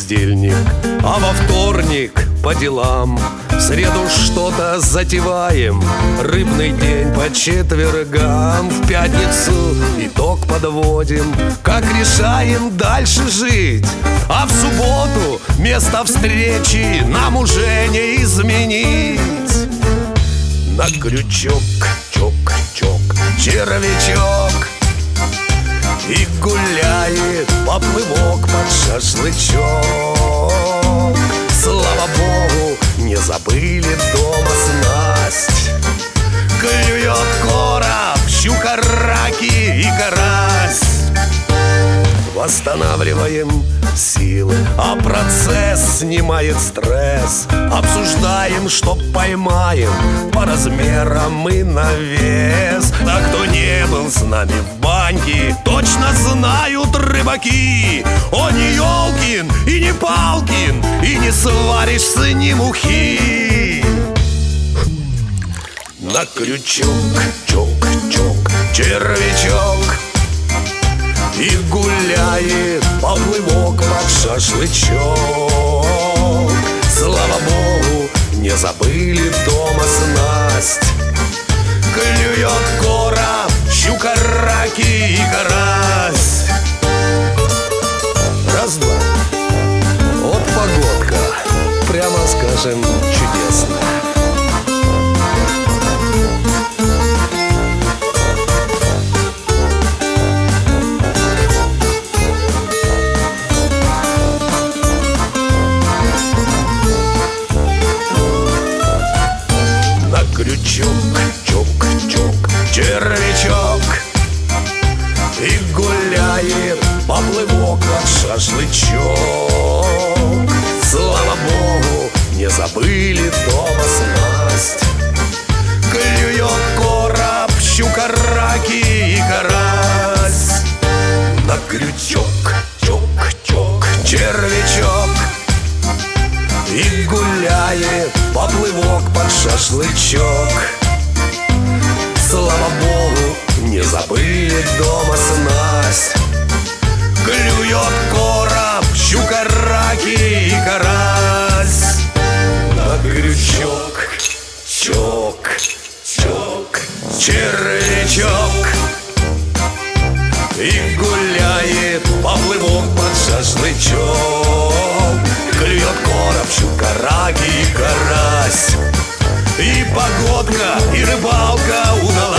бездельник, а во вторник по делам. В среду что-то затеваем, рыбный день по четвергам. В пятницу итог подводим, как решаем дальше жить. А в субботу место встречи нам уже не изменить. На крючок, чок-чок, червячок, и гуляет поплывок под шашлычок. Слава богу, не забыли дома снасть. Клюет короб, щука, раки и карась. Восстанавливаем силы, а процесс снимает стресс. Обсуждаем, что поймаем по размерам и на вес. А кто не был с нами в баньке, точно знают рыбаки: он не Ёлкин и не Палкин, и не сваришь с ним ухи. На крючок, чок-чок, червячок, и гуляет поплывок под шашлычок. Слава богу, не забыли дома снасть. Клюет короб, щука, раки и карась. Раз-два. Вот погодка, прямо скажем, чудесная. Крючок, чок-чок, червячок, и гуляет поплывок под шашлычок. Слава богу, не забыли дома снасть. Клюет короб, щука, раки и карась. На крючок, чок-чок, червячок, и гуляет поплывок под шашлычок. Слава богу, не забыли дома снасть. Клюет короб, щука, раки и карась. На крючок, чок-чок, червячок, и гуляет поплывок под шашлычок. Клюет короб, щука, раки и карась. И погодка, и рыбалка удалась.